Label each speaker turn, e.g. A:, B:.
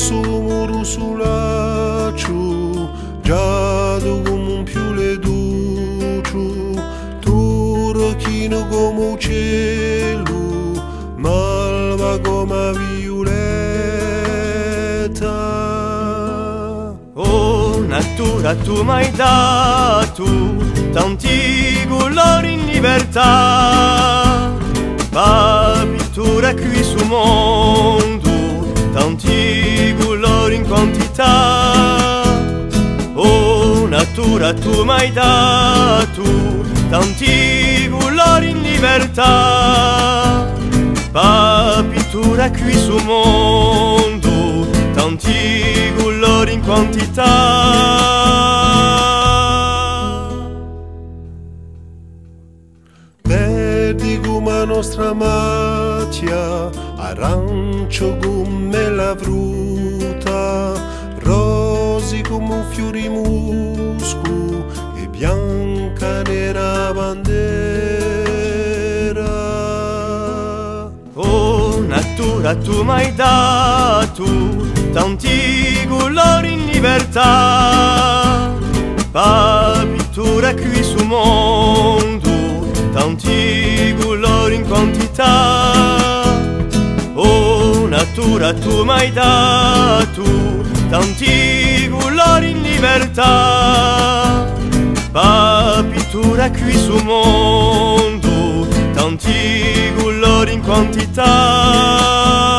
A: muro sull'accio, giallo come un fiule d'uccio, turchino come un cielo, malva come violetta.
B: Oh natura, tu m'hai dato tanti colori in libertà, ma pittura qui sul mondo, tanti colori in quantità. Oh natura, tu m'hai dato tanti colori in libertà, ma pittura qui sul mondo, tanti colori in quantità.
A: Verdi come la nostra macchia, arancio come la frutta, rosi come un fiore musco e bianca nera bandera.
B: Oh natura, tu m'hai dato tanti colori in libertà, ma pittura qui sul mondo, tanti colori in quantità. Oh natura, tu m'hai dato tanti colori in libertà, ma pittura qui sul mondo, tanti colori in quantità.